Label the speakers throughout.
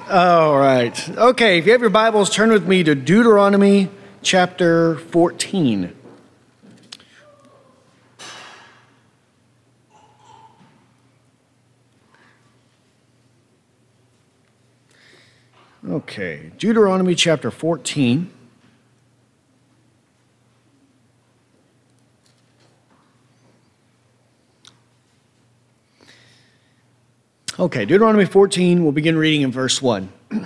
Speaker 1: All right. Okay, if you have your Bibles, turn with me to Deuteronomy chapter 14. Okay, Deuteronomy chapter 14. Okay, Deuteronomy 14, we'll begin reading in verse 1. It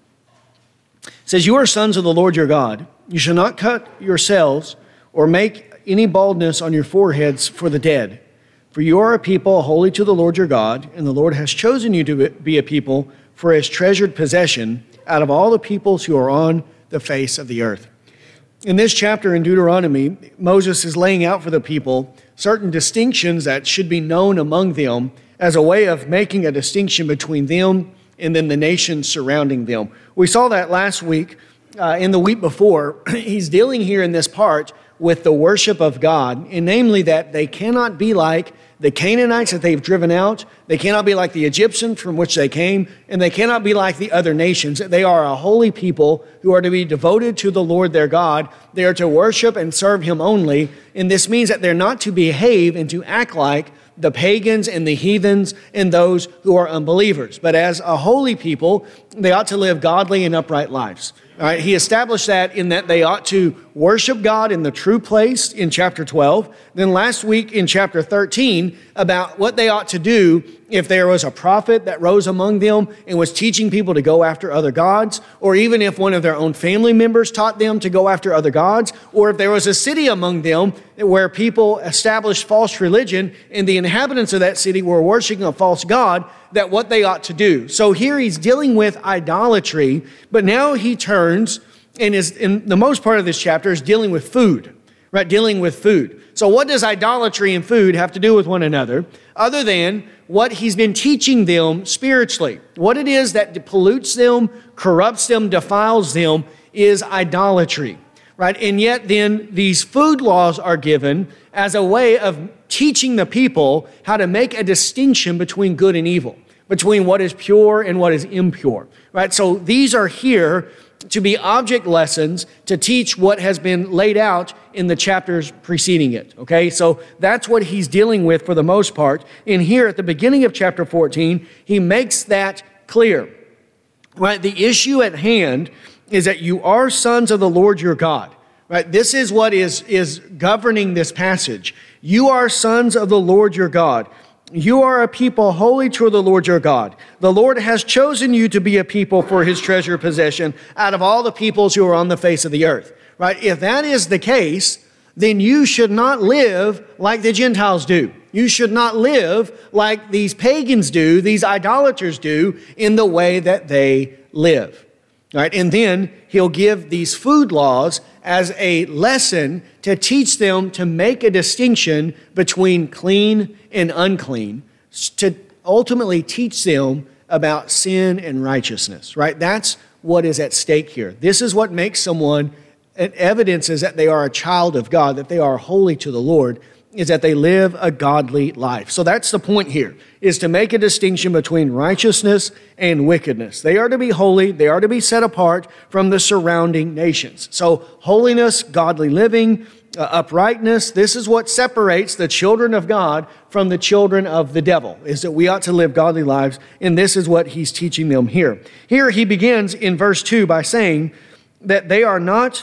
Speaker 1: says, "You are sons of the Lord your God. You shall not cut yourselves or make any baldness on your foreheads for the dead. For you are a people holy to the Lord your God, and the Lord has chosen you to be a people for his treasured possession out of all the peoples who are on the face of the earth." In this chapter in Deuteronomy, Moses is laying out for the people certain distinctions that should be known among them as a way of making a distinction between them and then the nations surrounding them. We saw that last week. In the week before, he's dealing here in this part with the worship of God, and namely that they cannot be like the Canaanites that they've driven out, they cannot be like the Egyptians from which they came, and they cannot be like the other nations. They are a holy people who are to be devoted to the Lord their God. They are to worship and serve him only, and this means that they're not to behave and to act like the pagans and the heathens and those who are unbelievers. But as a holy people, they ought to live godly and upright lives. All right, he established that in that they ought to worship God in the true place in chapter 12. Then last week in chapter 13 about what they ought to do if there was a prophet that rose among them and was teaching people to go after other gods, or even if one of their own family members taught them to go after other gods, or if there was a city among them where people established false religion and the inhabitants of that city were worshiping a false god, that what they ought to do. So here he's dealing with idolatry, but now he turns and is, in the most part of this chapter, is dealing with food, right? Dealing with food. So what does idolatry and food have to do with one another, other than what he's been teaching them spiritually? What it is that pollutes them, corrupts them, defiles them is idolatry, right? And yet then these food laws are given as a way of teaching the people how to make a distinction between good and evil, between what is pure and what is impure, right? So these are here to be object lessons to teach what has been laid out in the chapters preceding it, okay? So that's what he's dealing with for the most part. And here at the beginning of chapter 14, he makes that clear, right? The issue at hand is that you are sons of the Lord your God, right? This is what is governing this passage. You are sons of the Lord your God. You are a people holy to the Lord your God. The Lord has chosen you to be a people for his treasure possession out of all the peoples who are on the face of the earth, right? If that is the case, then you should not live like the Gentiles do. You should not live like these pagans do, these idolaters do, in the way that they live, right? And then he'll give these food laws as a lesson to teach them to make a distinction between clean and unclean, to ultimately teach them about sin and righteousness, right? That's what is at stake here. This is what makes someone, evidences that they are a child of God, that they are holy to the Lord, is that they live a godly life. So that's the point here, is to make a distinction between righteousness and wickedness. They are to be holy. They are to be set apart from the surrounding nations. So holiness, godly living, uprightness, this is what separates the children of God from the children of the devil, is that we ought to live godly lives, and this is what he's teaching them here. Here he begins in verse 2 by saying that they are not,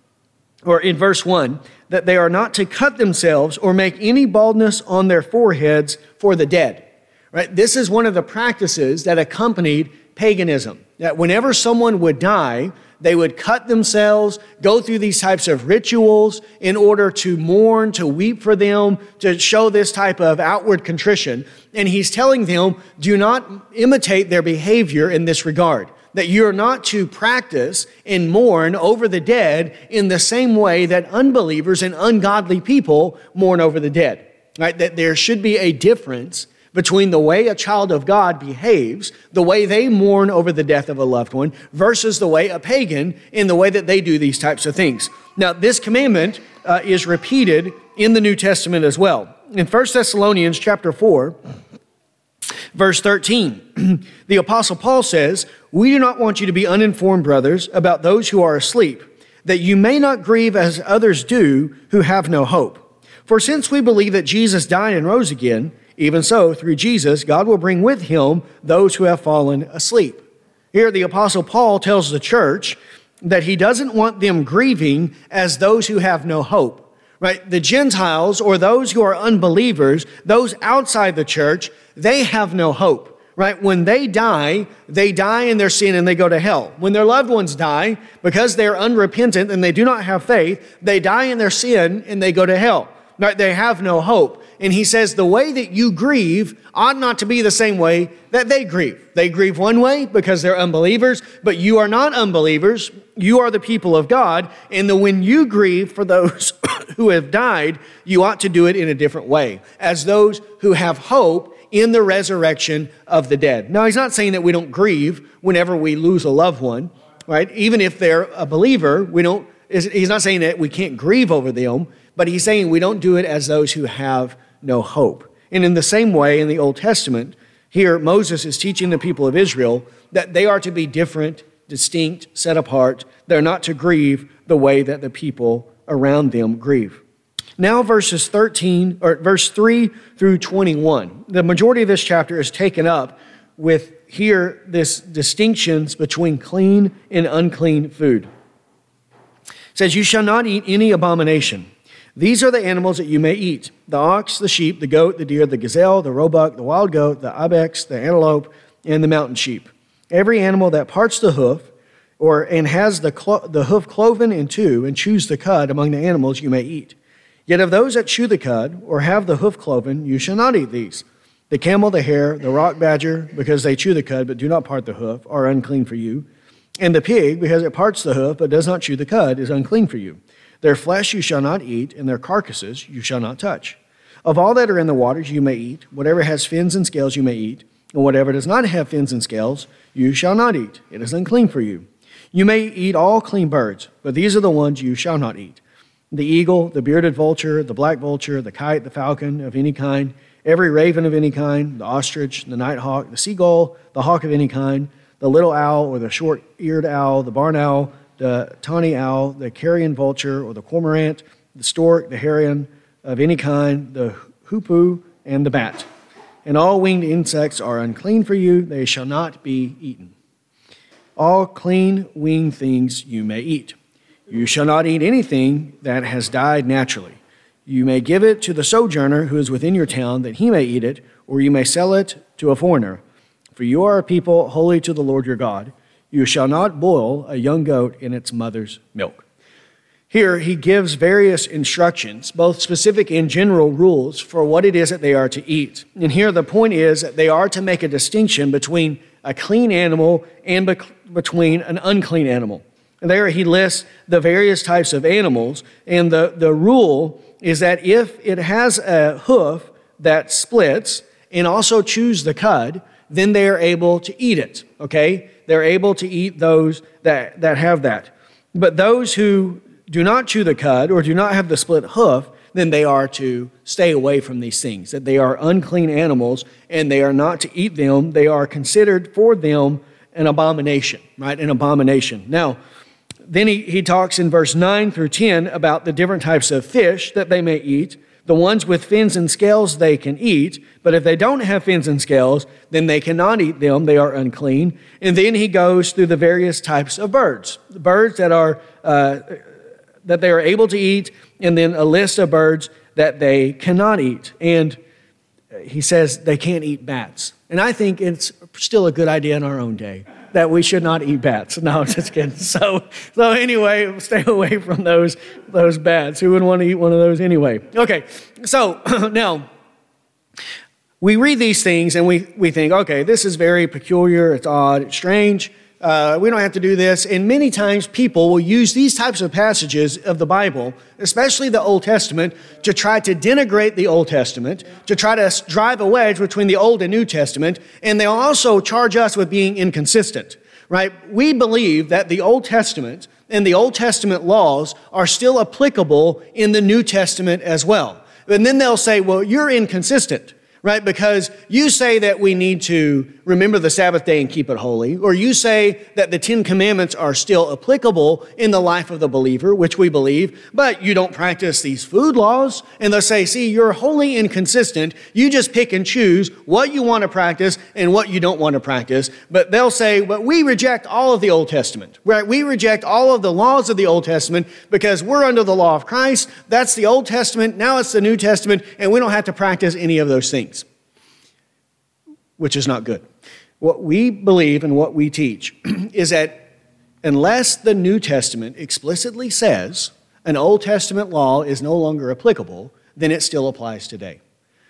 Speaker 1: or in verse 1, that they are not to cut themselves or make any baldness on their foreheads for the dead, right? This is one of the practices that accompanied paganism, that whenever someone would die, they would cut themselves, go through these types of rituals in order to mourn, to weep for them, to show this type of outward contrition. And he's telling them, do not imitate their behavior in this regard, that you're not to practice and mourn over the dead in the same way that unbelievers and ungodly people mourn over the dead, right? That there should be a difference between the way a child of God behaves, the way they mourn over the death of a loved one, versus the way a pagan in the way that they do these types of things. Now, this commandment is repeated in the New Testament as well. In 1 Thessalonians chapter 4, Verse 13, the Apostle Paul says, "We do not want you to be uninformed, brothers, about those who are asleep, that you may not grieve as others do who have no hope. For since we believe that Jesus died and rose again, even so, through Jesus, God will bring with him those who have fallen asleep." Here, the Apostle Paul tells the church that he doesn't want them grieving as those who have no hope. Right? The Gentiles, or those who are unbelievers, those outside the church, they have no hope. Right? When they die in their sin and they go to hell. When their loved ones die, because they're unrepentant and they do not have faith, they die in their sin and they go to hell. Right? They have no hope. And he says the way that you grieve ought not to be the same way that they grieve. They grieve one way because they're unbelievers, but you are not unbelievers. You are the people of God. And when you grieve for those who have died, you ought to do it in a different way, as those who have hope in the resurrection of the dead. Now, he's not saying that we don't grieve whenever we lose a loved one, right? Even if they're a believer, he's not saying that we can't grieve over them, but he's saying we don't do it as those who have no hope. And in the same way, in the Old Testament, here Moses is teaching the people of Israel that they are to be different, distinct, set apart. They're not to grieve the way that the people around them grieve. Now verse 3 through 21. The majority of this chapter is taken up with here this distinctions between clean and unclean food. It says, "You shall not eat any abomination. These are the animals that you may eat: the ox, the sheep, the goat, the deer, the gazelle, the roebuck, the wild goat, the ibex, the antelope, and the mountain sheep. Every animal that parts the hoof, and has the hoof cloven in two, and chews the cud among the animals you may eat. Yet of those that chew the cud, or have the hoof cloven, you shall not eat these. The camel, the hare, the rock badger, because they chew the cud but do not part the hoof, are unclean for you. And the pig, because it parts the hoof but does not chew the cud, is unclean for you. Their flesh you shall not eat, and their carcasses you shall not touch. Of all that are in the waters you may eat. Whatever has fins and scales you may eat, and whatever does not have fins and scales you shall not eat. It is unclean for you. You may eat all clean birds, but these are the ones you shall not eat: the eagle, the bearded vulture, the black vulture, the kite, the falcon of any kind, every raven of any kind, the ostrich, the nighthawk, the seagull, the hawk of any kind, the little owl or the short-eared owl, the barn owl, the tawny owl, the carrion vulture or the cormorant, the stork, the heron of any kind, the hoopoe, and the bat. And all winged insects are unclean for you. They shall not be eaten. All clean winged things you may eat. You shall not eat anything that has died naturally. You may give it to the sojourner who is within your town, that he may eat it, or you may sell it to a foreigner. For you are a people holy to the Lord your God. You shall not boil a young goat in its mother's milk." Here he gives various instructions, both specific and general rules, for what it is that they are to eat. And here the point is that they are to make a distinction between a clean animal and between an unclean animal. And there he lists the various types of animals, and the rule is that if it has a hoof that splits and also chews the cud, then they are able to eat it, okay? They're able to eat those that have that. But those who do not chew the cud or do not have the split hoof, then they are to stay away from these things, that they are unclean animals and they are not to eat them. They are considered for them an abomination, right? An abomination. Now, then he talks in verse 9 through 10 about the different types of fish that they may eat. The ones with fins and scales they can eat, but if they don't have fins and scales, then they cannot eat them. They are unclean. And then he goes through the various types of birds, the birds that they are able to eat, and then a list of birds that they cannot eat. And he says they can't eat bats. And I think it's still a good idea in our own day that we should not eat bats. No, I'm just kidding. So anyway, stay away from those bats. Who would want to eat one of those anyway? Okay, so now we read these things and we think, okay, this is very peculiar, it's odd, it's strange. We don't have to do this. And many times people will use these types of passages of the Bible, especially the Old Testament, to try to denigrate the Old Testament, to try to drive a wedge between the Old and New Testament. And they'll also charge us with being inconsistent, right? We believe that the Old Testament and the Old Testament laws are still applicable in the New Testament as well. And then they'll say, well, you're inconsistent. right? Because you say that we need to remember the Sabbath day and keep it holy, or you say that the 10 Commandments are still applicable in the life of the believer, which we believe, but you don't practice these food laws, and they'll say, see, you're wholly inconsistent. You just pick and choose what you want to practice and what you don't want to practice. But they'll say, but we reject all of the Old Testament, right? We reject all of the laws of the Old Testament because we're under the law of Christ. That's the Old Testament. Now it's the New Testament, and we don't have to practice any of those things, which is not good. What we believe and what we teach is that unless the New Testament explicitly says an Old Testament law is no longer applicable, then it still applies today.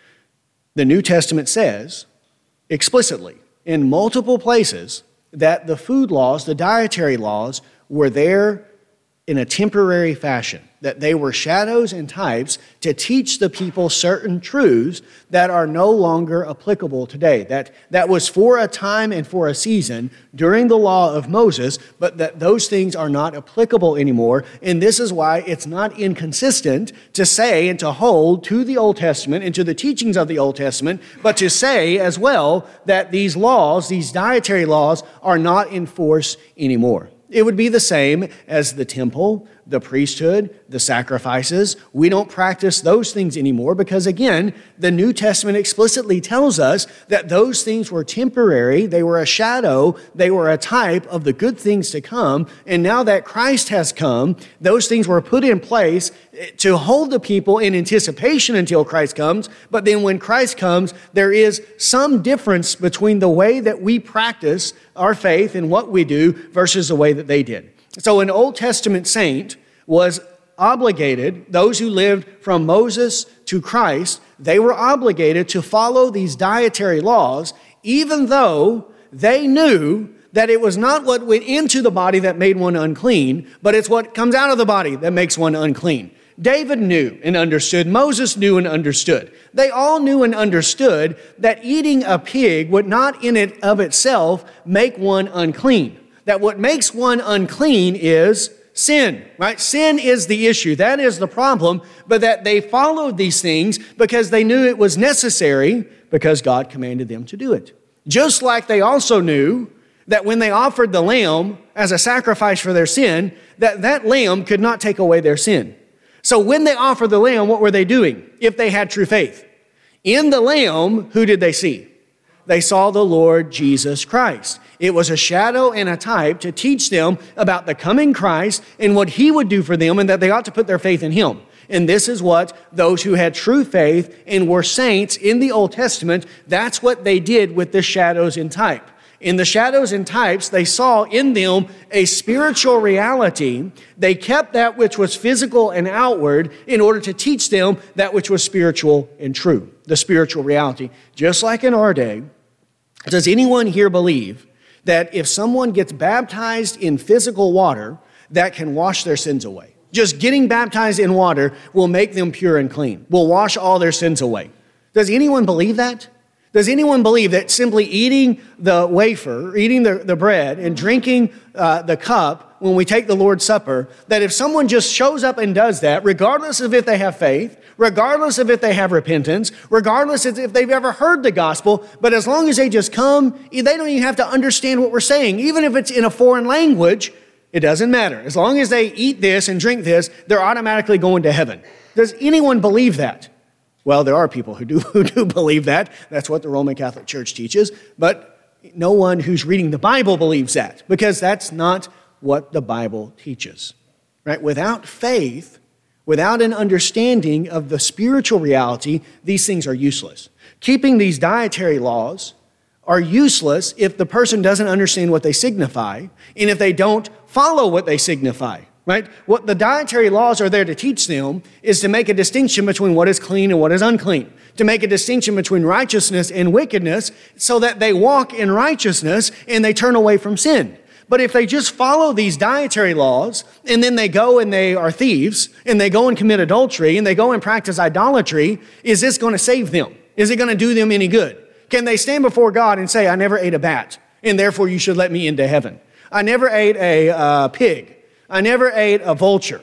Speaker 1: The New Testament says explicitly in multiple places that the food laws, the dietary laws, were there in a temporary fashion, that they were shadows and types to teach the people certain truths that are no longer applicable today. That was for a time and for a season during the law of Moses, but that those things are not applicable anymore. And this is why it's not inconsistent to say and to hold to the Old Testament and to the teachings of the Old Testament, but to say as well that these laws, these dietary laws, are not in force anymore. It would be the same as the temple, the priesthood, the sacrifices. We don't practice those things anymore because, again, the New Testament explicitly tells us that those things were temporary. They were a shadow. They were a type of the good things to come. And now that Christ has come, those things were put in place to hold the people in anticipation until Christ comes. But then when Christ comes, there is some difference between the way that we practice our faith and what we do versus the way that they did. So an Old Testament saint was obligated, those who lived from Moses to Christ, they were obligated to follow these dietary laws, even though they knew that it was not what went into the body that made one unclean, but it's what comes out of the body that makes one unclean. David knew and understood. Moses knew and understood. They all knew and understood that eating a pig would not in it of itself make one unclean. That what makes one unclean is sin, right? Sin is the issue. That is the problem. But that they followed these things because they knew it was necessary because God commanded them to do it. Just like they also knew that when they offered the lamb as a sacrifice for their sin, that lamb could not take away their sin. So when they offered the lamb, what were they doing if they had true faith? In the lamb, who did they see? They saw the Lord Jesus Christ. It was a shadow and a type to teach them about the coming Christ and what he would do for them and that they ought to put their faith in him. And this is what those who had true faith and were saints in the Old Testament, that's what they did with the shadows and type. In the shadows and types, they saw in them a spiritual reality. They kept that which was physical and outward in order to teach them that which was spiritual and true, the spiritual reality. Just like in our day, does anyone here believe that if someone gets baptized in physical water, that can wash their sins away? Just getting baptized in water will make them pure and clean, will wash all their sins away. Does anyone believe that? Does anyone believe that simply eating the wafer, eating the bread, and drinking the cup when we take the Lord's Supper, that if someone just shows up and does that, regardless of if they have faith, regardless of if they have repentance, regardless of if they've ever heard the gospel, but as long as they just come, they don't even have to understand what we're saying. Even if it's in a foreign language, it doesn't matter. As long as they eat this and drink this, they're automatically going to heaven. Does anyone believe that? Well, there are people who do believe that. That's what the Roman Catholic Church teaches. But no one who's reading the Bible believes that, because that's not what the Bible teaches. Right? Without faith, without an understanding of the spiritual reality, these things are useless. Keeping these dietary laws are useless if the person doesn't understand what they signify and if they don't follow what they signify. Right? What the dietary laws are there to teach them is to make a distinction between what is clean and what is unclean, to make a distinction between righteousness and wickedness so that they walk in righteousness and they turn away from sin. But if they just follow these dietary laws and then they go and they are thieves and they go and commit adultery and they go and practice idolatry, is this going to save them? Is it going to do them any good? Can they stand before God and say, I never ate a bat and therefore you should let me into heaven? I never ate a pig. I never ate a vulture.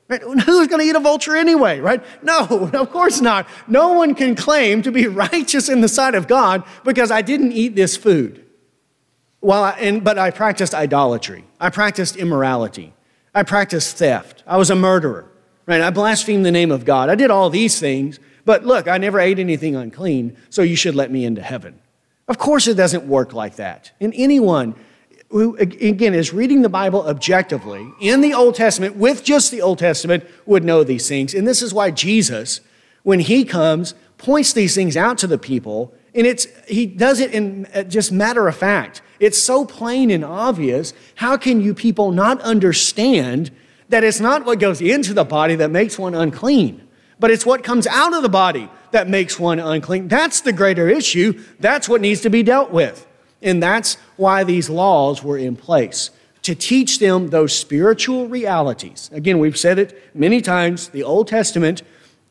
Speaker 1: Right? Who's going to eat a vulture anyway, right? No, of course not. No one can claim to be righteous in the sight of God because I didn't eat this food. But I practiced idolatry. I practiced immorality. I practiced theft. I was a murderer, right? I blasphemed the name of God. I did all these things, but look, I never ate anything unclean, so you should let me into heaven. Of course it doesn't work like that. And anyone who, again, is reading the Bible objectively in the Old Testament, with just the Old Testament, would know these things. And this is why Jesus, when he comes, points these things out to the people, and he does it in just matter of fact. It's so plain and obvious. How can you people not understand that it's not what goes into the body that makes one unclean, but it's what comes out of the body that makes one unclean? That's the greater issue. That's what needs to be dealt with. And that's why these laws were in place, to teach them those spiritual realities. Again, we've said it many times. The Old Testament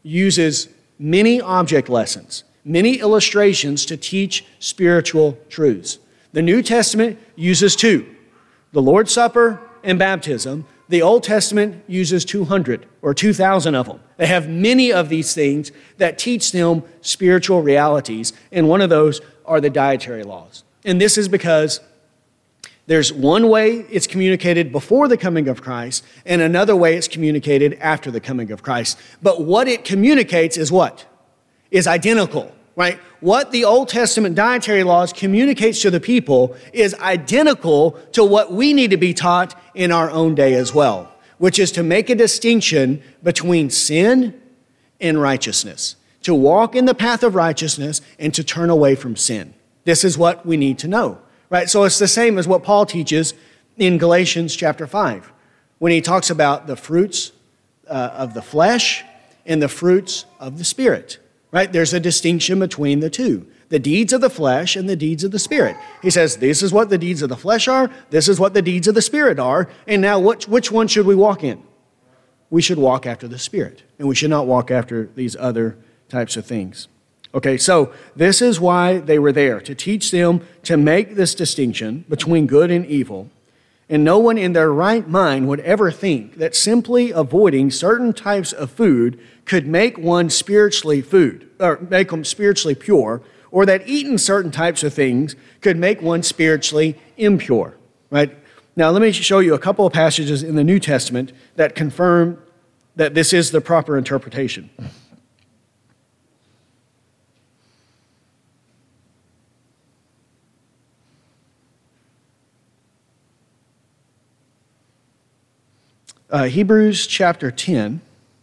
Speaker 1: uses many object lessons, many illustrations to teach spiritual truths. The New Testament uses 2, the Lord's Supper and baptism. The Old Testament uses 200 or 2,000 of them. They have many of these things that teach them spiritual realities, and one of those are the dietary laws. And this is because there's one way it's communicated before the coming of Christ and another way it's communicated after the coming of Christ. But what it communicates is what? Is identical, right? What the Old Testament dietary laws communicates to the people is identical to what we need to be taught in our own day as well, which is to make a distinction between sin and righteousness, to walk in the path of righteousness and to turn away from sin. This is what we need to know, right? So it's the same as what Paul teaches in Galatians chapter 5, when he talks about the fruits of the flesh and the fruits of the Spirit, right? There's a distinction between the two, the deeds of the flesh and the deeds of the Spirit. He says, this is what the deeds of the flesh are, this is what the deeds of the Spirit are, and now which one should we walk in? We should walk after the Spirit, and we should not walk after these other types of things. Okay, so this is why they were there, to teach them to make this distinction between good and evil. And no one in their right mind would ever think that simply avoiding certain types of food could make one spiritually make them spiritually pure, or that eating certain types of things could make one spiritually impure, right? Now, let me show you a couple of passages in the New Testament that confirm that this is the proper interpretation. Hebrews chapter 10.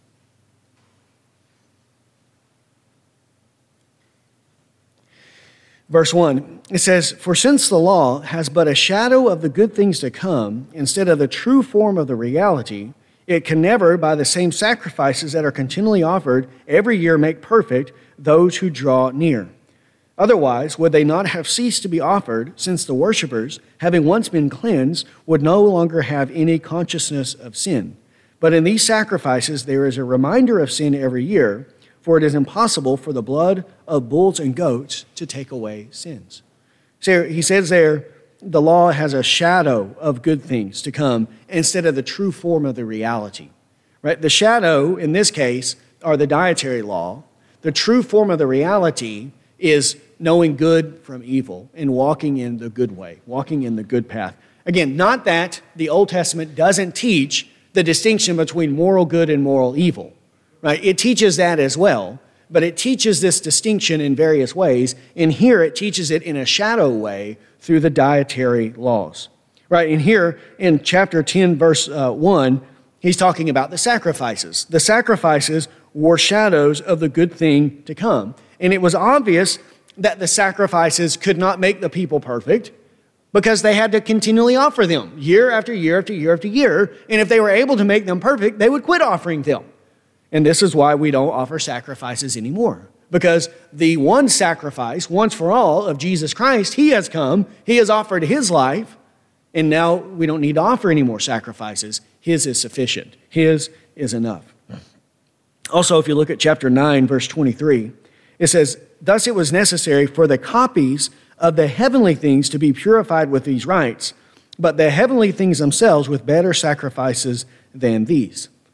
Speaker 1: Verse 1, it says, "For since the law has but a shadow of the good things to come, instead of the true form of the reality, it can never, by the same sacrifices that are continually offered every year, make perfect those who draw near. Otherwise, would they not have ceased to be offered, since the worshippers, having once been cleansed, would no longer have any consciousness of sin? But in these sacrifices there is a reminder of sin every year, for it is impossible for the blood of bulls and goats to take away sins." So he says there, the law has a shadow of good things to come instead of the true form of the reality. Right? The shadow, in this case, are the dietary law. The true form of the reality is knowing good from evil and walking in the good way, walking in the good path. Again, not that the Old Testament doesn't teach the distinction between moral good and moral evil, right? It teaches that as well, but it teaches this distinction in various ways, and here it teaches it in a shadow way through the dietary laws, right? And here in chapter 10, verse 1, he's talking about the sacrifices. The sacrifices were shadows of the good thing to come, and it was obvious that the sacrifices could not make the people perfect because they had to continually offer them year after year after year after year. And if they were able to make them perfect, they would quit offering them. And this is why we don't offer sacrifices anymore. Because the one sacrifice, once for all, of Jesus Christ, he has come, he has offered his life, and now we don't need to offer any more sacrifices. His is sufficient. His is enough. Also, if you look at chapter 9, verse 23, it says, "Thus it was necessary for the copies of the heavenly things to be purified with these rites, but the heavenly things themselves with better sacrifices than these."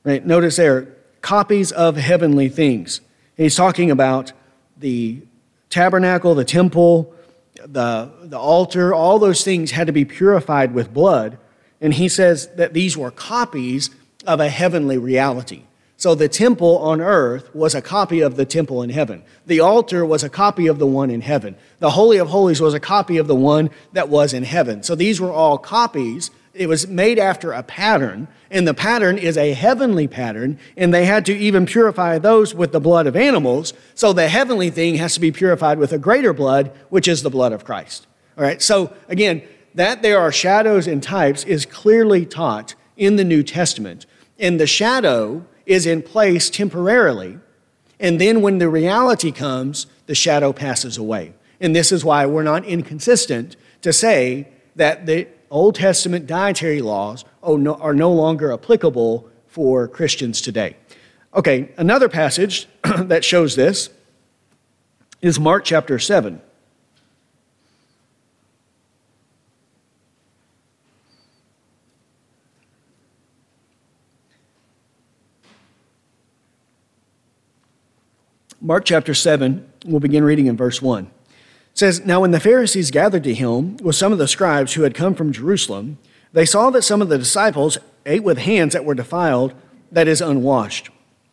Speaker 1: Right? Notice there, copies of heavenly things. He's talking about the tabernacle, the temple, the altar, all those things had to be purified with blood. And he says that these were copies of a heavenly reality. So the temple on earth was a copy of the temple in heaven. The altar was a copy of the one in heaven. The Holy of Holies was a copy of the one that was in heaven. So these were all copies. It was made after a pattern, and the pattern is a heavenly pattern, and they had to even purify those with the blood of animals. So the heavenly thing has to be purified with a greater blood, which is the blood of Christ. All right, so again, that there are shadows and types is clearly taught in the New Testament. And the shadow is in place temporarily, and then when the reality comes, the shadow passes away. And this is why we're not inconsistent to say that the Old Testament dietary laws are no longer applicable for Christians today. Okay, another passage that shows this is Mark chapter 7. Mark chapter 7, we'll begin reading in verse 1. It says, "Now when the Pharisees gathered to him with some of the scribes who had come from Jerusalem, they saw that some of the disciples ate with hands that were defiled, that is, unwashed.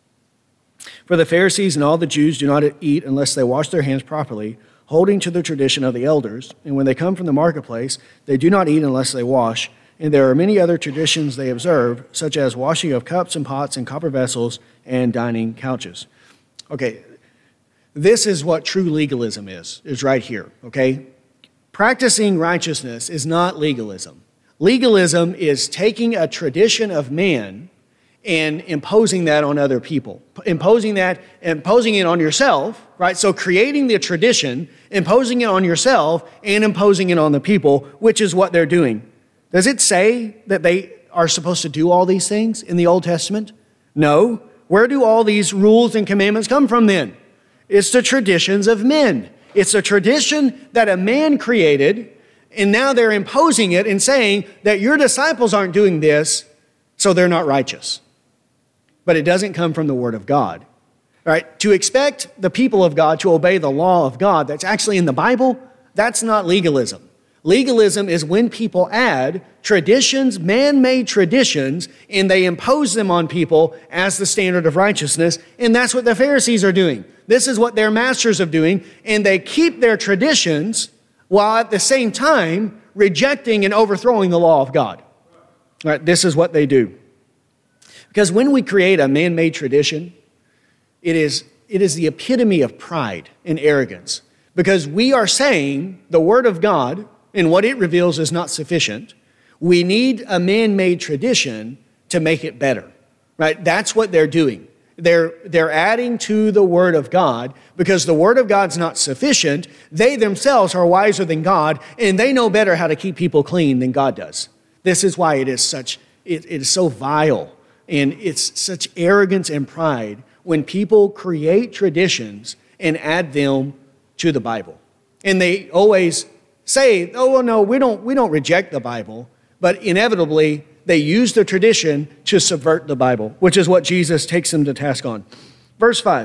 Speaker 1: For the Pharisees and all the Jews do not eat unless they wash their hands properly, holding to the tradition of the elders. And when they come from the marketplace, they do not eat unless they wash. And there are many other traditions they observe, such as washing of cups and pots and copper vessels and dining couches." Okay, this is what true legalism is right here, okay? Practicing righteousness is not legalism. Legalism is taking a tradition of man and imposing that on other people. Imposing it on yourself, right? So creating the tradition, imposing it on yourself, and imposing it on the people, which is what they're doing. Does it say that they are supposed to do all these things in the Old Testament? No. Where do all these rules and commandments come from then? It's the traditions of men. It's a tradition that a man created, and now they're imposing it and saying that your disciples aren't doing this, so they're not righteous. But it doesn't come from the Word of God. All right? To expect the people of God to obey the law of God that's actually in the Bible, that's not legalism. Legalism is when people add traditions, man-made traditions, and they impose them on people as the standard of righteousness, and that's what the Pharisees are doing. This is what their masters are doing, and they keep their traditions while at the same time rejecting and overthrowing the law of God. All right, this is what they do. Because when we create a man-made tradition, it is the epitome of pride and arrogance. Because we are saying the Word of God and what it reveals is not sufficient. We need a man-made tradition to make it better. Right? That's what they're doing. They're adding to the Word of God because the Word of God's not sufficient. They themselves are wiser than God, and they know better how to keep people clean than God does. This is why it is so vile, and it's such arrogance and pride when people create traditions and add them to the Bible. And they always say, "Oh, well, no, we don't reject the Bible," but inevitably they use the tradition to subvert the Bible, which is what Jesus takes them to task on. Verse 5,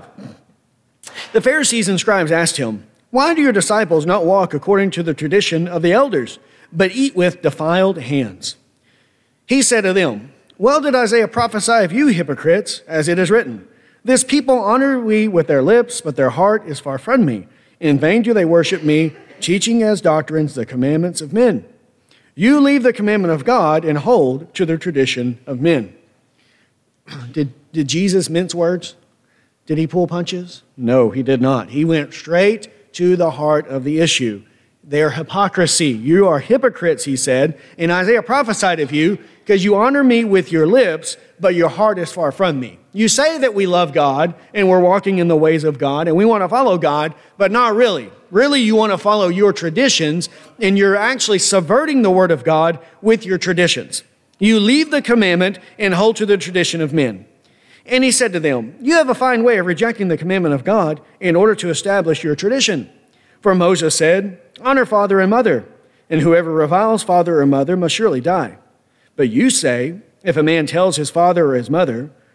Speaker 1: "The Pharisees and scribes asked him, 'Why do your disciples not walk according to the tradition of the elders, but eat with defiled hands?' He said to them, 'Well did Isaiah prophesy of you hypocrites, as it is written, This people honor me with their lips, but their heart is far from me. In vain do they worship me, teaching as doctrines the commandments of men. You leave the commandment of God and hold to the tradition of men.'" Did Jesus mince words? Did he pull punches? No, he did not. He went straight to the heart of the issue. Their hypocrisy. "You are hypocrites," he said, "and Isaiah prophesied of you, because you honor me with your lips, but your heart is far from me." You say that we love God and we're walking in the ways of God and we want to follow God, but not really. Really, you want to follow your traditions, and you're actually subverting the Word of God with your traditions. You leave the commandment and hold to the tradition of men. And he said to them, "You have a fine way of rejecting the commandment of God in order to establish your tradition. For Moses said, 'Honor father and mother,' and whoever reviles father or mother must surely die. But you say, if a man tells his father or his mother,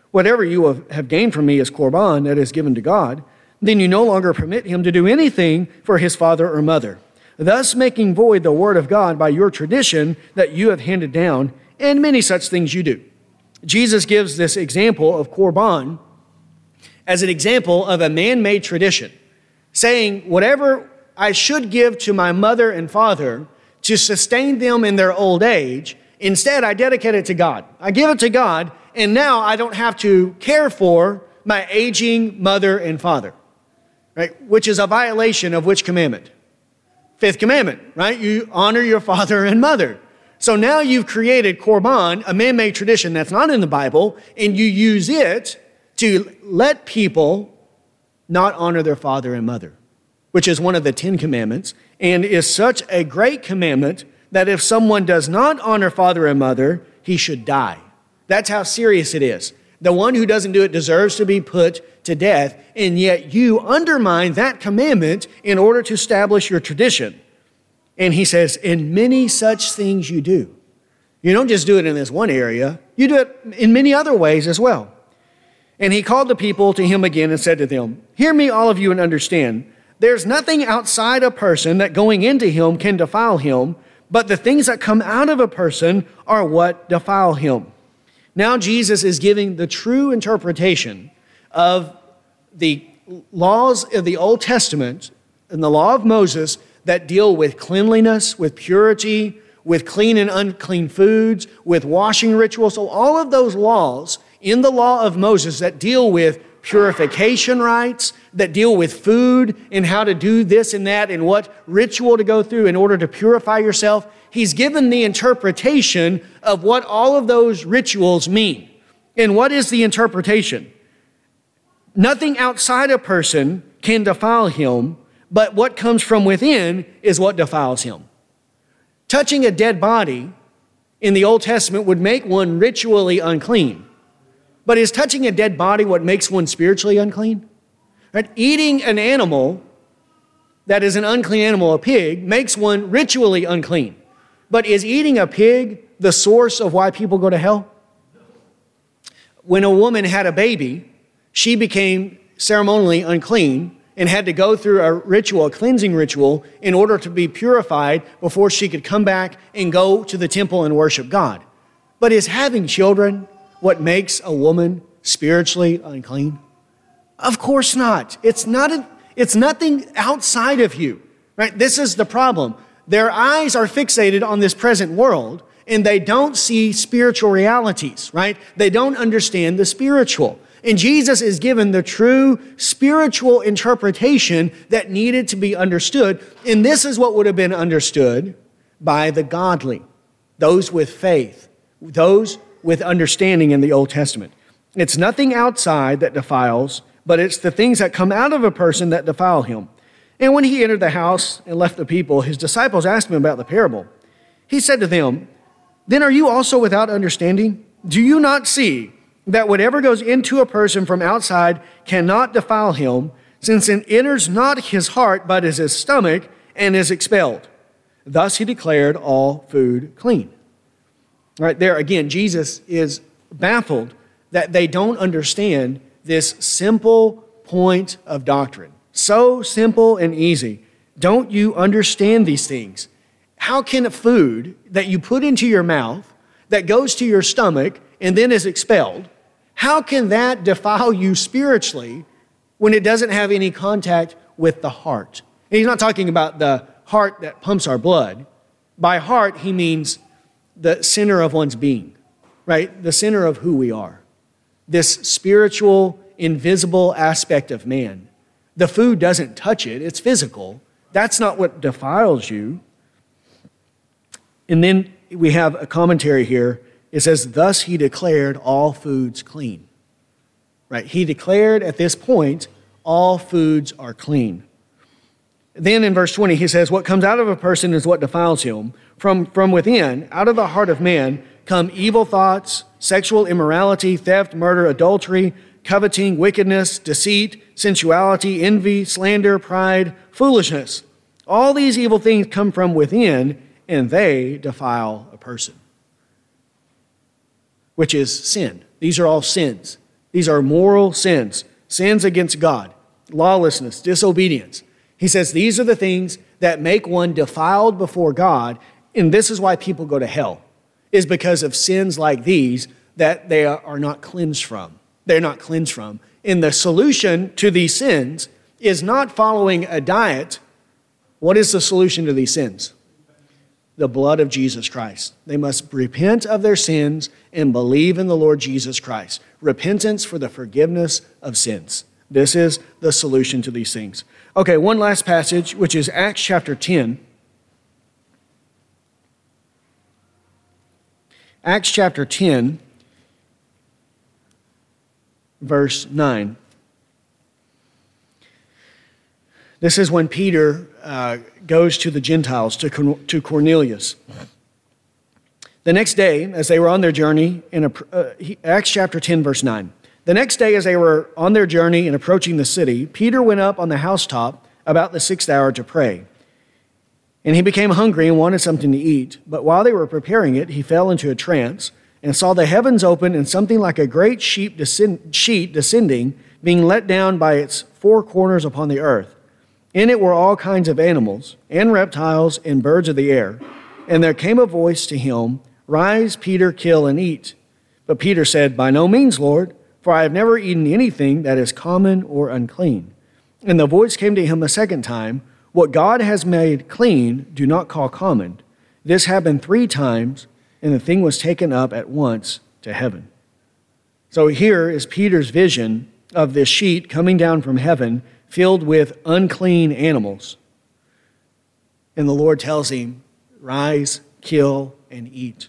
Speaker 1: whatever you have gained from me is korban, that is given to God, then you no longer permit him to do anything for his father or mother, thus making void the word of God by your tradition that you have handed down, and many such things you do. Jesus gives this example of korban as an example of a man-made tradition, saying, whatever I should give to my mother and father to sustain them in their old age, instead I dedicate it to God. I give it to God, and now I don't have to care for my aging mother and father, right? Which is a violation of which commandment? Fifth commandment, right? You honor your father and mother. So now you've created korban, a man-made tradition that's not in the Bible, and you use it to let people not honor their father and mother, which is one of the 10 commandments, and is such a great commandment that if someone does not honor father and mother, he should die. That's how serious it is. The one who doesn't do it deserves to be put to death, and yet you undermine that commandment in order to establish your tradition. And he says, in many such things you do. You don't just do it in this one area, you do it in many other ways as well. And he called the people to him again and said to them, hear me, all of you, and understand. There's nothing outside a person that going into him can defile him, but the things that come out of a person are what defile him. Now Jesus is giving the true interpretation of the laws of the Old Testament and the law of Moses that deal with cleanliness, with purity, with clean and unclean foods, with washing rituals. So all of those laws in the law of Moses that deal with purification rites, that deal with food and how to do this and that and what ritual to go through in order to purify yourself, he's given the interpretation of what all of those rituals mean. And what is the interpretation? Nothing outside a person can defile him, but what comes from within is what defiles him. Touching a dead body in the Old Testament would make one ritually unclean. But is touching a dead body what makes one spiritually unclean? Right? Eating an animal that is an unclean animal, a pig, makes one ritually unclean. But is eating a pig the source of why people go to hell? When a woman had a baby, she became ceremonially unclean and had to go through a ritual, a cleansing ritual, in order to be purified before she could come back and go to the temple and worship God. But is having children what makes a woman spiritually unclean? Of course not. It's nothing outside of you, right? This is the problem. Their eyes are fixated on this present world, and they don't see spiritual realities, right? They don't understand the spiritual. And Jesus is given the true spiritual interpretation that needed to be understood. And this is what would have been understood by the godly, those with faith, those with understanding in the Old Testament. It's nothing outside that defiles, but it's the things that come out of a person that defile him. And when he entered the house and left the people, his disciples asked him about the parable. He said to them, then are you also without understanding? Do you not see that whatever goes into a person from outside cannot defile him, since it enters not his heart, but is his stomach, and is expelled? Thus he declared all food clean. Right there, again, Jesus is baffled that they don't understand this simple point of doctrine. So simple and easy. Don't you understand these things? How can a food that you put into your mouth, that goes to your stomach and then is expelled, how can that defile you spiritually when it doesn't have any contact with the heart? And he's not talking about the heart that pumps our blood. By heart, he means the center of one's being, right? The center of who we are. This spiritual, invisible aspect of man. The food doesn't touch it. It's physical. That's not what defiles you. And then we have a commentary here. It says, thus he declared all foods clean. Right? He declared at this point, all foods are clean. Then in verse 20, he says, what comes out of a person is what defiles him. From within, out of the heart of man, come evil thoughts, sexual immorality, theft, murder, adultery, coveting, wickedness, deceit, sensuality, envy, slander, pride, foolishness. All these evil things come from within, and they defile a person, which is sin. These are all sins. These are moral sins, sins against God, lawlessness, disobedience. He says these are the things that make one defiled before God, and this is why people go to hell, is because of sins like these that they are not cleansed from. They're not cleansed from. And the solution to these sins is not following a diet. What is the solution to these sins? The blood of Jesus Christ. They must repent of their sins and believe in the Lord Jesus Christ. Repentance for the forgiveness of sins. This is the solution to these things. Okay, one last passage, which is Acts chapter 10. Acts chapter 10, verse 9. This is when Peter goes to the Gentiles, to Cornelius. The next day, as they were on their journey, Acts chapter 10, verse 9. The next day, as they were on their journey and approaching the city, Peter went up on the housetop about the 6th hour to pray. And he became hungry and wanted something to eat. But while they were preparing it, he fell into a trance and saw the heavens open and something like a great sheet descending, being let down by its four corners upon the earth. In it were all kinds of animals and reptiles and birds of the air. And there came a voice to him, "Rise, Peter, kill and eat." But Peter said, "By no means, Lord, for I have never eaten anything that is common or unclean." And the voice came to him a second time, "What God has made clean, do not call common." This happened 3 times, and the thing was taken up at once to heaven. So here is Peter's vision of this sheet coming down from heaven, filled with unclean animals. And the Lord tells him, "Rise, kill, and eat."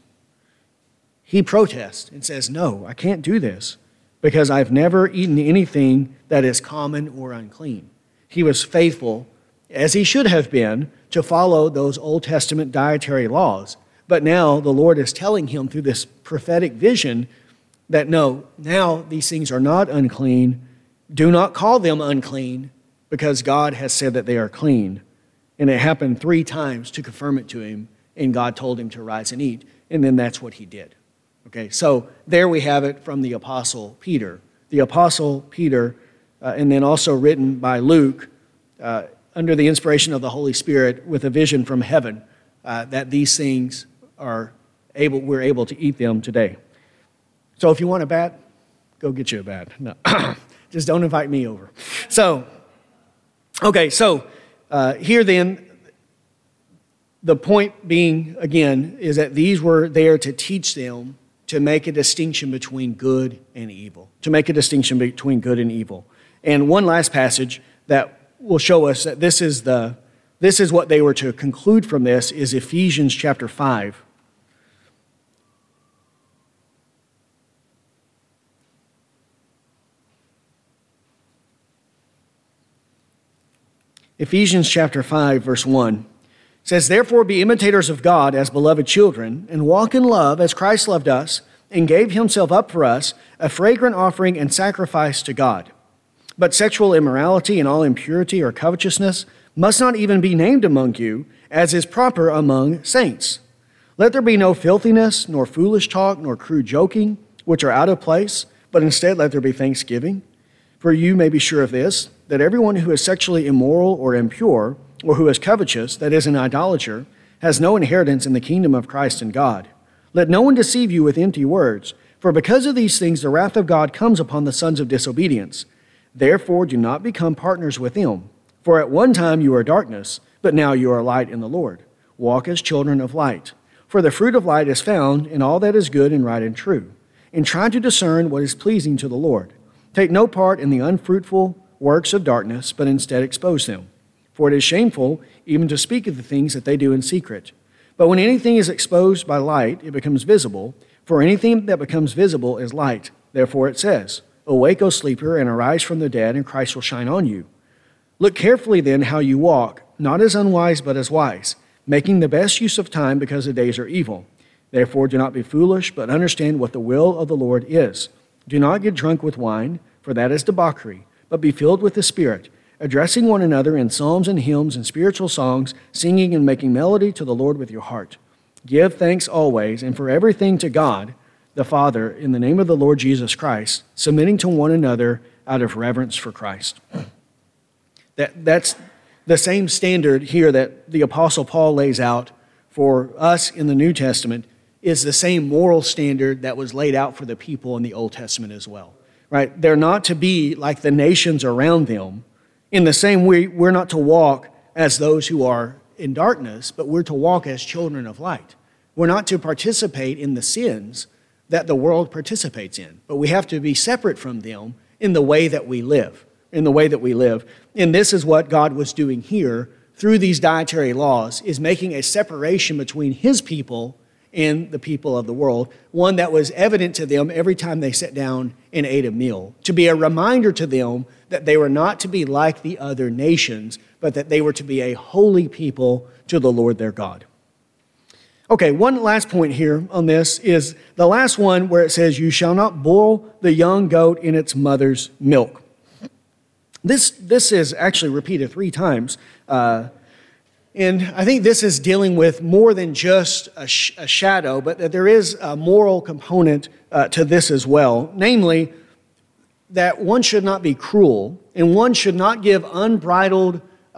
Speaker 1: He protests and says, "No, I can't do this because I've never eaten anything that is common or unclean." He was faithful, as he should have been, to follow those Old Testament dietary laws. But now the Lord is telling him through this prophetic vision that no, now these things are not unclean. Do not call them unclean because God has said that they are clean. And it happened 3 times to confirm it to him, and God told him to rise and eat. And then that's what he did. Okay, so there we have it from the Apostle Peter. The Apostle Peter, and then also written by Luke, under the inspiration of the Holy Spirit with a vision from heaven, that these things we're able to eat them today. So if you want a bat, go get you a bat. No, just don't invite me over. So, okay, so here then, the point being, again, is that these were there to teach them to make a distinction between good and evil. To make a distinction between good and evil. And one last passage that will show us that this is what they were to conclude from this is Ephesians chapter 5. Ephesians chapter 5, verse 1 says, "Therefore be imitators of God as beloved children, and walk in love as Christ loved us, and gave himself up for us, a fragrant offering and sacrifice to God. But sexual immorality and all impurity or covetousness must not even be named among you, as is proper among saints. Let there be no filthiness, nor foolish talk, nor crude joking, which are out of place, but instead let there be thanksgiving. For you may be sure of this, that everyone who is sexually immoral or impure, or who is covetous, that is, an idolater, has no inheritance in the kingdom of Christ and God. Let no one deceive you with empty words, for because of these things the wrath of God comes upon the sons of disobedience. Therefore do not become partners with them. For at one time you were darkness, but now you are light in the Lord. Walk as children of light. For the fruit of light is found in all that is good and right and true, and try to discern what is pleasing to the Lord. Take no part in the unfruitful works of darkness, but instead expose them. For it is shameful even to speak of the things that they do in secret. But when anything is exposed by light, it becomes visible. For anything that becomes visible is light. Therefore it says, Awake, O sleeper, and arise from the dead, and Christ will shine on you. Look carefully then how you walk, not as unwise but as wise, making the best use of time because the days are evil. Therefore do not be foolish, but understand what the will of the Lord is. Do not get drunk with wine, for that is debauchery, but be filled with the Spirit, addressing one another in psalms and hymns and spiritual songs, singing and making melody to the Lord with your heart. Give thanks always and for everything to God, the Father in the name of the Lord Jesus Christ, submitting to one another out of reverence for Christ. That's the same standard here that the Apostle Paul lays out for us in the New Testament is the same moral standard that was laid out for the people in the Old Testament as well. Right? They're not to be like the nations around them. In the same way, we're not to walk as those who are in darkness, but we're to walk as children of light. We're not to participate in the sins that the world participates in, but we have to be separate from them in the way that we live, And this is what God was doing here through these dietary laws, is making a separation between his people and the people of the world, one that was evident to them every time they sat down and ate a meal, to be a reminder to them that they were not to be like the other nations, but that they were to be a holy people to the Lord their God. Okay, one last point here on this is the last one where it says, you shall not boil the young goat in its mother's milk. This is actually repeated 3 times, and I think this is dealing with more than just a shadow, but that there is a moral component to this as well. Namely, that one should not be cruel, and one should not give unbridled,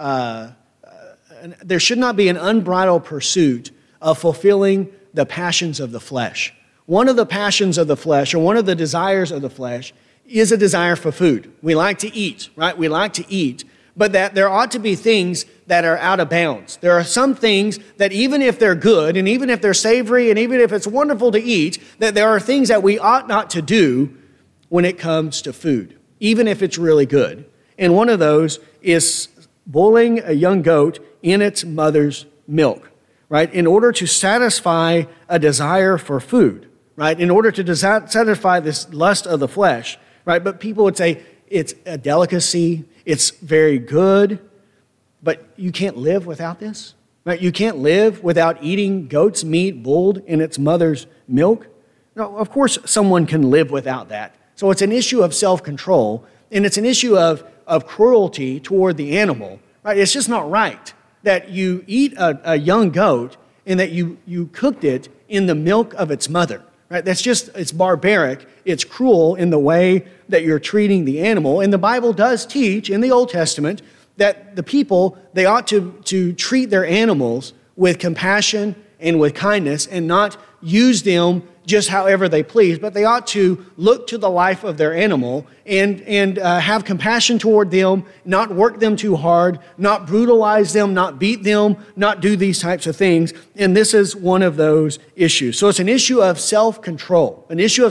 Speaker 1: there should not be an unbridled pursuit of fulfilling the passions of the flesh. One of the passions of the flesh, or one of the desires of the flesh, is a desire for food. We like to eat, right? We like to eat. But that there ought to be things that are out of bounds. There are some things that even if they're good, and even if they're savory, and even if it's wonderful to eat, that there are things that we ought not to do when it comes to food, even if it's really good. And one of those is boiling a young goat in its mother's milk, right? In order to satisfy a desire for food, right? In order to satisfy this lust of the flesh, right? But people would say it's a delicacy, it's very good, but you can't live without this, right? You can't live without eating goat's meat boiled in its mother's milk. No, of course someone can live without that. So it's an issue of self-control, and it's an issue of cruelty toward the animal, right? It's just not right that you eat a young goat and that you cooked it in the milk of its mother. Right? It's barbaric. It's cruel in the way that you're treating the animal. And the Bible does teach in the Old Testament that the people, they ought to treat their animals with compassion and with kindness and not use them just however they please, but they ought to look to the life of their animal and have compassion toward them, not work them too hard, not brutalize them, not beat them, not do these types of things. And this is one of those issues. So it's an issue of self-control,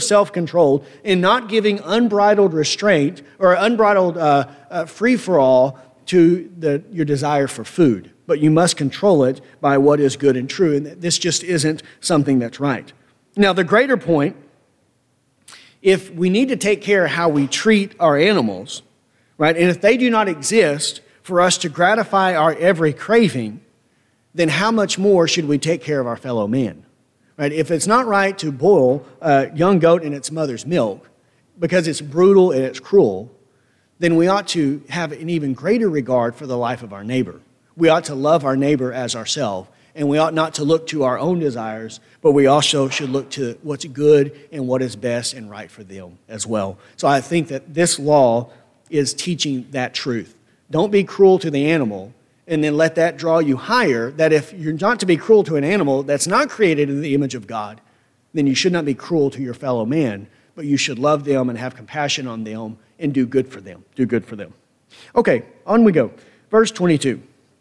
Speaker 1: and not giving unbridled restraint or unbridled free-for-all to your desire for food. But you must control it by what is good and true, and this just isn't something that's right. Now, the greater point, if we need to take care of how we treat our animals, right, and if they do not exist for us to gratify our every craving, then how much more should we take care of our fellow man, right? If it's not right to boil a young goat in its mother's milk because it's brutal and it's cruel, then we ought to have an even greater regard for the life of our neighbor. We ought to love our neighbor as ourselves. And we ought not to look to our own desires, but we also should look to what's good and what is best and right for them as well. So I think that this law is teaching that truth. Don't be cruel to the animal, and then let that draw you higher, that if you're not to be cruel to an animal that's not created in the image of God, then you should not be cruel to your fellow man, but you should love them and have compassion on them and do good for them. Okay, on we go. Verse 22.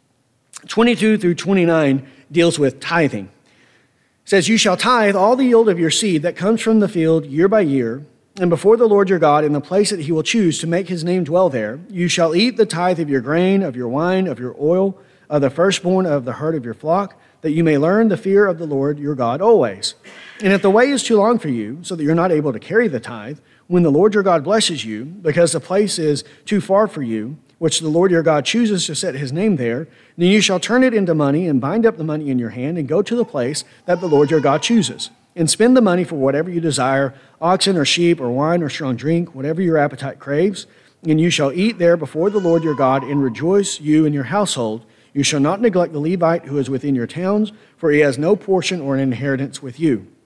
Speaker 1: 22 through 29 deals with tithing. It says, you shall tithe all the yield of your seed that comes from the field year by year, and before the Lord your God in the place that he will choose to make his name dwell there. You shall eat the tithe of your grain, of your wine, of your oil, of the firstborn of the herd of your flock, that you may learn the fear of the Lord your God always. And if the way is too long for you, so that you're not able to carry the tithe, when the Lord your God blesses you, because the place is too far for you, which the Lord your God chooses to set his name there, then you shall turn it into money and bind up the money in your hand and go to the place that the Lord your God chooses, and spend the money for whatever you desire, oxen or sheep or wine or strong drink, whatever your appetite craves. And you shall eat there before the Lord your God and rejoice, you and your household. You shall not neglect the Levite who is within your towns, for he has no portion or an inheritance with you.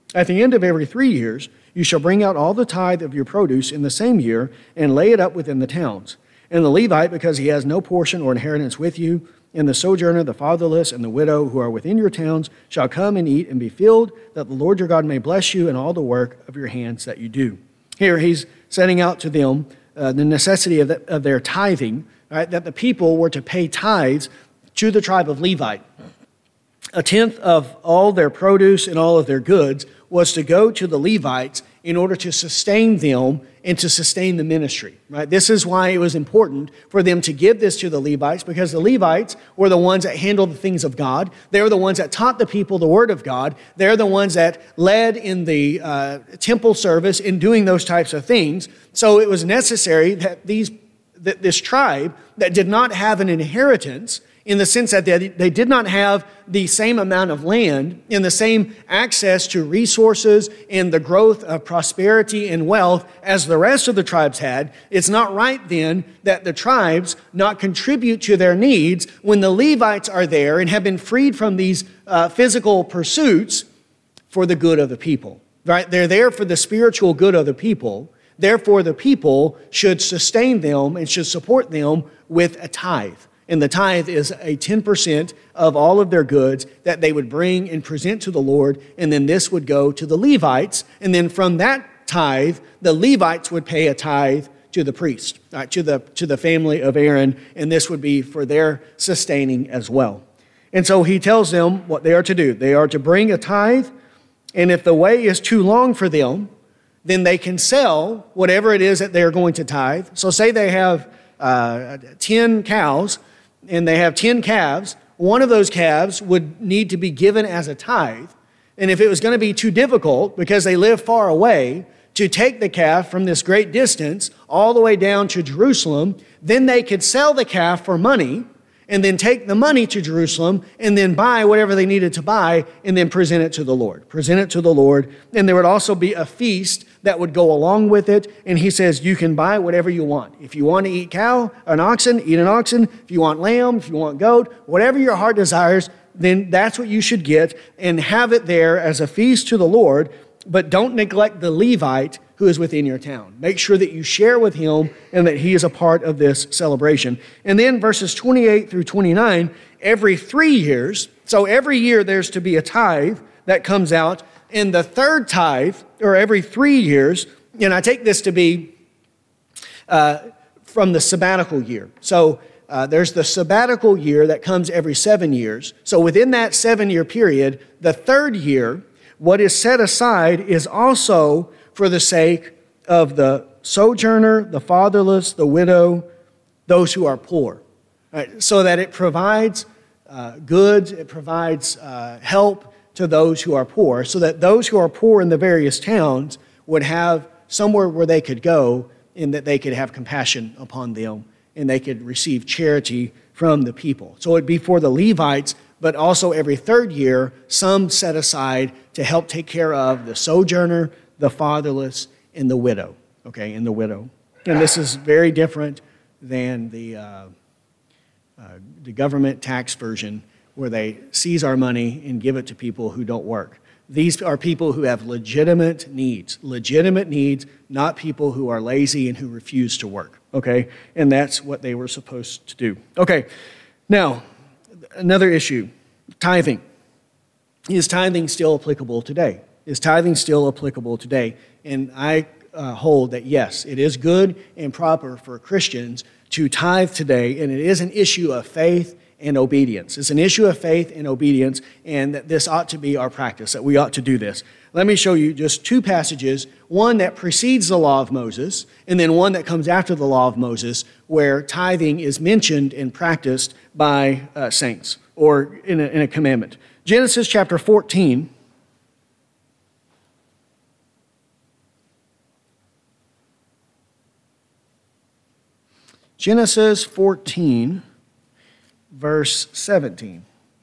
Speaker 1: At the end of every 3 years, you shall bring out all the tithe of your produce in the same year and lay it up within the towns. And the Levite, because he has no portion or inheritance with you, and the sojourner, the fatherless, and the widow who are within your towns shall come and eat and be filled, that the Lord your God may bless you in all the work of your hands that you do. Here he's setting out to them the necessity of their tithing, right? That the people were to pay tithes to the tribe of Levite. A tenth of all their produce and all of their goods was to go to the Levites in order to sustain them and to sustain the ministry, right? This is why it was important for them to give this to the Levites, because the Levites were the ones that handled the things of God. They were the ones that taught the people the word of God. They're the ones that led in the temple service in doing those types of things. So it was necessary that this tribe that did not have an inheritance, in the sense that they did not have the same amount of land and the same access to resources and the growth of prosperity and wealth as the rest of the tribes had. It's not right then that the tribes not contribute to their needs when the Levites are there and have been freed from these physical pursuits for the good of the people, right? They're there for the spiritual good of the people. Therefore, the people should sustain them and should support them with a tithe. And the tithe is a 10% of all of their goods that they would bring and present to the Lord. And then this would go to the Levites. And then from that tithe, the Levites would pay a tithe to the priest, to the family of Aaron. And this would be for their sustaining as well. And so he tells them what they are to do. They are to bring a tithe. And if the way is too long for them, then they can sell whatever it is that they're going to tithe. So say they have 10 cows, and they have 10 calves. One of those calves would need to be given as a tithe. And if it was going to be too difficult, because they live far away, to take the calf from this great distance all the way down to Jerusalem, then they could sell the calf for money, and then take the money to Jerusalem, and then buy whatever they needed to buy, and then present it to the Lord. Present it to the Lord. And there would also be a feast that would go along with it. And he says, you can buy whatever you want. If you want to eat an oxen, eat an oxen. If you want lamb, if you want goat, whatever your heart desires, then that's what you should get, and have it there as a feast to the Lord. But don't neglect the Levite who is within your town. Make sure that you share with him and that he is a part of this celebration. And then verses 28 through 29, every 3 years, so every year there's to be a tithe that comes out. And the third tithe, or every 3 years, and I take this to be from the sabbatical year. So there's the sabbatical year that comes every 7 years. So within that 7-year period, the third year, what is set aside is also for the sake of the sojourner, the fatherless, the widow, those who are poor. Right? So that it provides goods, it provides help to those who are poor, so that those who are poor in the various towns would have somewhere where they could go, and that they could have compassion upon them, and they could receive charity from the people. So it'd be for the Levites, but also every third year, some set aside to help take care of the sojourner, the fatherless, and the widow. Okay, and the widow. And this is very different than the government tax version, where they seize our money and give it to people who don't work. These are people who have legitimate needs, not people who are lazy and who refuse to work, okay? And that's what they were supposed to do. Okay, now, another issue, tithing. Is tithing still applicable today? Is tithing still applicable today? And I hold that yes, it is good and proper for Christians to tithe today, and it is an issue of faith and obedience. It's an issue of faith and obedience, and that this ought to be our practice, that we ought to do this. Let me show you just two passages, one that precedes the law of Moses, and then one that comes after the law of Moses, where tithing is mentioned and practiced by saints, or in a commandment. Genesis chapter 14. Genesis 14, verse 17.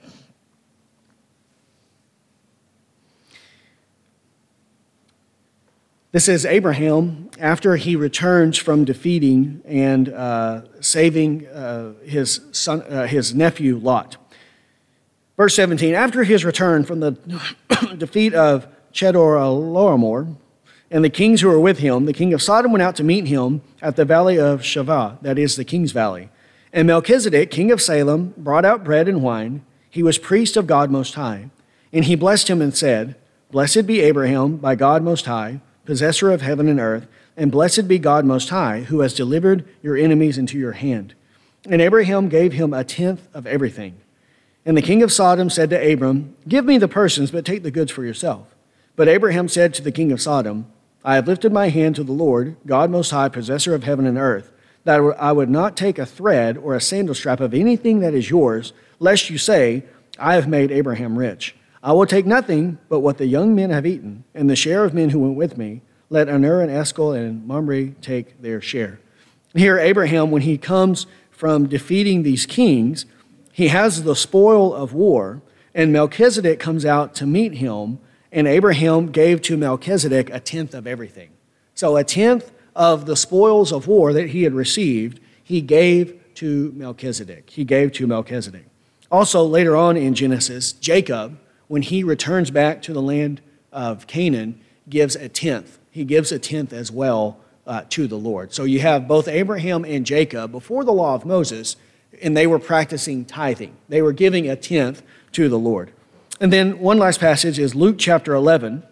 Speaker 1: This is Abraham after he returns from defeating and saving his nephew Lot. Verse 17, after his return from the defeat of Chedorlaomer, and the kings who were with him, the king of Sodom went out to meet him at the valley of Shavah, that is the king's valley. And Melchizedek, king of Salem, brought out bread and wine. He was priest of God Most High. And he blessed him and said, Blessed be Abraham by God Most High, possessor of heaven and earth, and blessed be God Most High, who has delivered your enemies into your hand. And Abraham gave him a tenth of everything. And the king of Sodom said to Abram, Give me the persons, but take the goods for yourself. But Abraham said to the king of Sodom, I have lifted my hand to the Lord, God Most High, possessor of heaven and earth, that I would not take a thread or a sandal strap of anything that is yours, lest you say, I have made Abraham rich. I will take nothing but what the young men have eaten, and the share of men who went with me. Let Aner and Eshcol and Mamre take their share. Here, Abraham, when he comes from defeating these kings, he has the spoil of war, and Melchizedek comes out to meet him, and Abraham gave to Melchizedek a tenth of everything. So a tenth of the spoils of war that he had received, he gave to Melchizedek. He gave to Melchizedek. Also, later on in Genesis, Jacob, when he returns back to the land of Canaan, gives a tenth. He gives a tenth as well to the Lord. So you have both Abraham and Jacob before the law of Moses, and they were practicing tithing. They were giving a tenth to the Lord. And then one last passage is Luke chapter 11.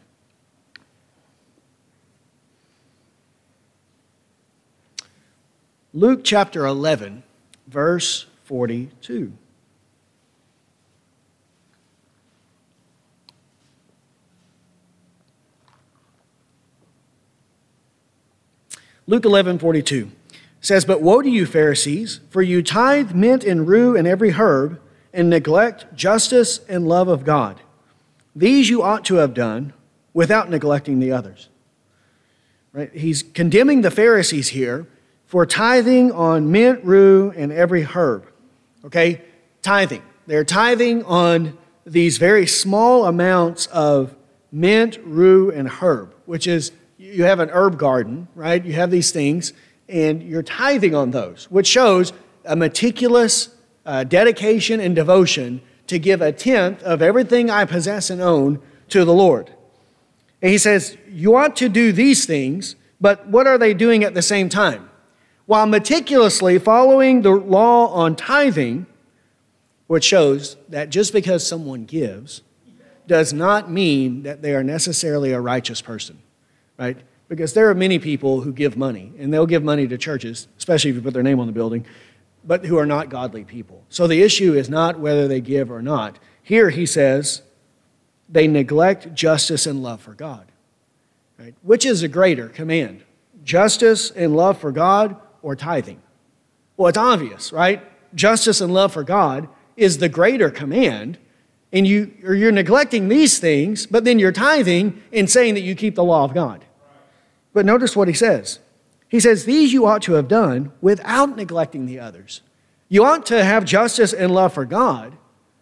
Speaker 1: Luke chapter 11, verse 42. Luke 11:42 says, But woe to you, Pharisees, for you tithe mint and rue and every herb, and neglect justice and love of God. These you ought to have done without neglecting the others. Right? He's condemning the Pharisees here for tithing on mint, rue, and every herb. Okay? Tithing. They're tithing on these very small amounts of mint, rue, and herb, which is, you have an herb garden, right? You have these things, and you're tithing on those, which shows a meticulous dedication and devotion to give a tenth of everything I possess and own to the Lord. And he says, you ought to do these things, but what are they doing at the same time? While meticulously following the law on tithing, which shows that just because someone gives does not mean that they are necessarily a righteous person, right? Because there are many people who give money, and they'll give money to churches, especially if you put their name on the building, but who are not godly people. So the issue is not whether they give or not. Here he says they neglect justice and love for God. Right? Which is a greater command? Justice and love for God or tithing? Well, it's obvious, right? Justice and love for God is the greater command, and you're neglecting these things, but then you're tithing and saying that you keep the law of God. But notice what he says. He says, these you ought to have done without neglecting the others. You ought to have justice and love for God,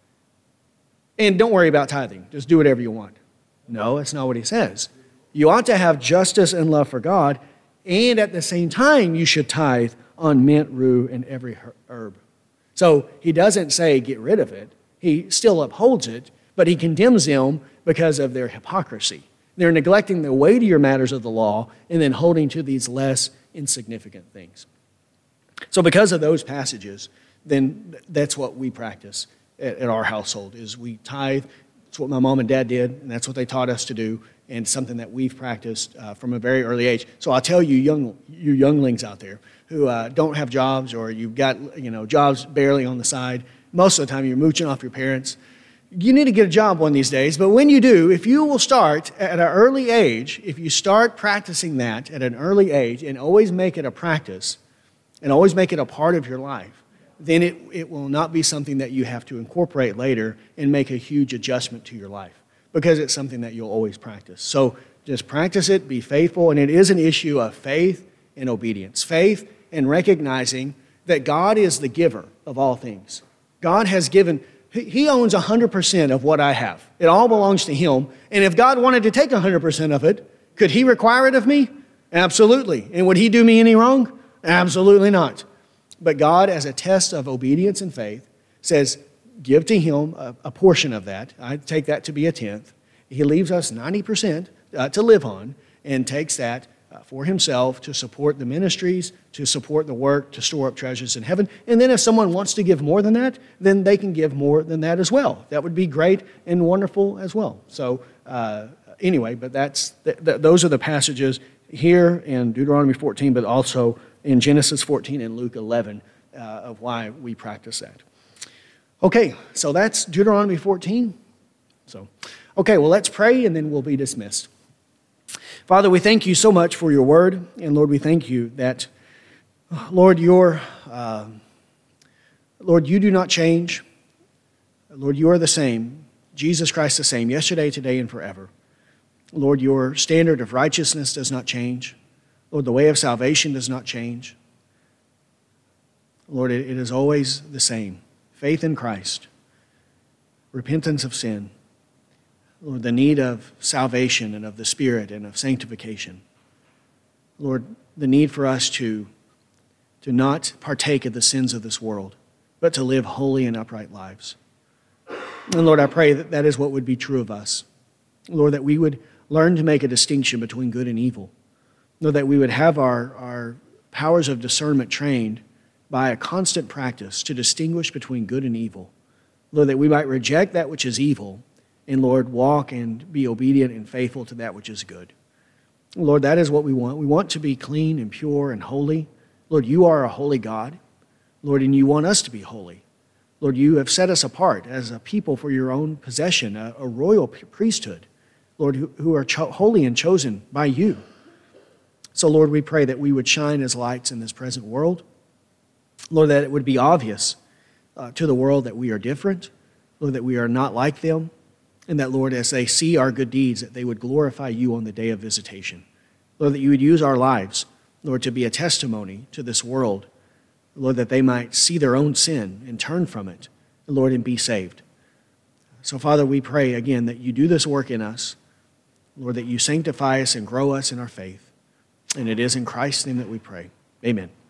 Speaker 1: and don't worry about tithing. Just do whatever you want. No, that's not what he says. You ought to have justice and love for God, and at the same time, you should tithe on mint, rue, and every herb. So he doesn't say get rid of it. He still upholds it, but he condemns them because of their hypocrisy. They're neglecting the weightier matters of the law and then holding to these less insignificant things. So because of those passages, then that's what we practice at our household, is we tithe. It's what my mom and dad did, and that's what they taught us to do, and something that we've practiced from a very early age. So I'll tell you, you younglings out there who don't have jobs, or you've got jobs barely on the side, most of the time you're mooching off your parents. You need to get a job one of these days, but when you do, if you will start at an early age, if you start practicing that at an early age and always make it a practice and always make it a part of your life, then it will not be something that you have to incorporate later and make a huge adjustment to your life, because it's something that you'll always practice. So just practice it, be faithful, and it is an issue of faith and obedience. Faith and recognizing that God is the giver of all things. God has given... He owns 100% of what I have. It all belongs to him. And if God wanted to take 100% of it, could he require it of me? Absolutely. And would he do me any wrong? Absolutely not. But God, as a test of obedience and faith, says, give to him a portion of that. I take that to be a tenth. He leaves us 90% to live on and takes that for himself to support the ministries, to support the work, to store up treasures in heaven. And then if someone wants to give more than that, then they can give more than that as well. That would be great and wonderful as well. So anyway, but those are the passages here in Deuteronomy 14, but also in Genesis 14 and Luke 11 of why we practice that. Okay, so that's Deuteronomy 14. Okay, well, let's pray and then we'll be dismissed. Father, we thank you so much for your word, and Lord, we thank you that, Lord, you do not change. Lord, you are the same. Jesus Christ the same, yesterday, today, and forever. Lord, your standard of righteousness does not change. Lord, the way of salvation does not change. Lord, it is always the same. Faith in Christ, repentance of sin, Lord, the need of salvation and of the Spirit and of sanctification. Lord, the need for us to not partake of the sins of this world, but to live holy and upright lives. And Lord, I pray that that is what would be true of us. Lord, that we would learn to make a distinction between good and evil. Lord, that we would have our powers of discernment trained by a constant practice to distinguish between good and evil. Lord, that we might reject that which is evil and, Lord, walk and be obedient and faithful to that which is good. Lord, that is what we want. We want to be clean and pure and holy. Lord, you are a holy God. Lord, and you want us to be holy. Lord, you have set us apart as a people for your own possession, a royal priesthood, Lord, who are holy and chosen by you. So, Lord, we pray that we would shine as lights in this present world. Lord, that it would be obvious to the world that we are different, Lord, that we are not like them, and that, Lord, as they see our good deeds, that they would glorify you on the day of visitation. Lord, that you would use our lives, Lord, to be a testimony to this world, Lord, that they might see their own sin and turn from it, Lord, and be saved. So, Father, we pray again that you do this work in us, Lord, that you sanctify us and grow us in our faith. And it is in Christ's name that we pray. Amen.